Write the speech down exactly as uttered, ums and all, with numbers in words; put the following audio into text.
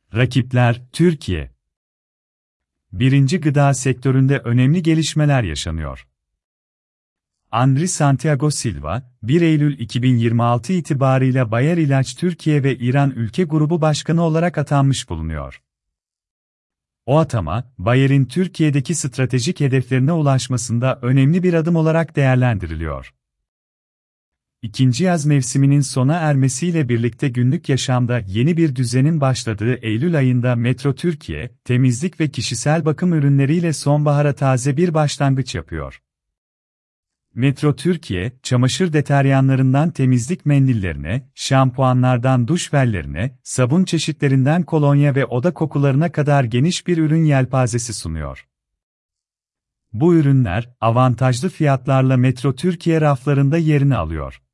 Rakipler, Türkiye. Birinci gıda sektöründe önemli gelişmeler yaşanıyor. Andri Santiago Silva, bir Eylül iki bin yirmi altı itibarıyla Bayer İlaç Türkiye ve İran Ülke Grubu Başkanı olarak atanmış bulunuyor. O atama, Bayer'in Türkiye'deki stratejik hedeflerine ulaşmasında önemli bir adım olarak değerlendiriliyor. İkinci yaz mevsiminin sona ermesiyle birlikte günlük yaşamda yeni bir düzenin başladığı Eylül ayında Metro Türkiye, temizlik ve kişisel bakım ürünleriyle sonbahara taze bir başlangıç yapıyor. Metro Türkiye, çamaşır deteryanlarından temizlik mendillerine, şampuanlardan duş jellerine, sabun çeşitlerinden kolonya ve oda kokularına kadar geniş bir ürün yelpazesi sunuyor. Bu ürünler, avantajlı fiyatlarla Metro Türkiye raflarında yerini alıyor.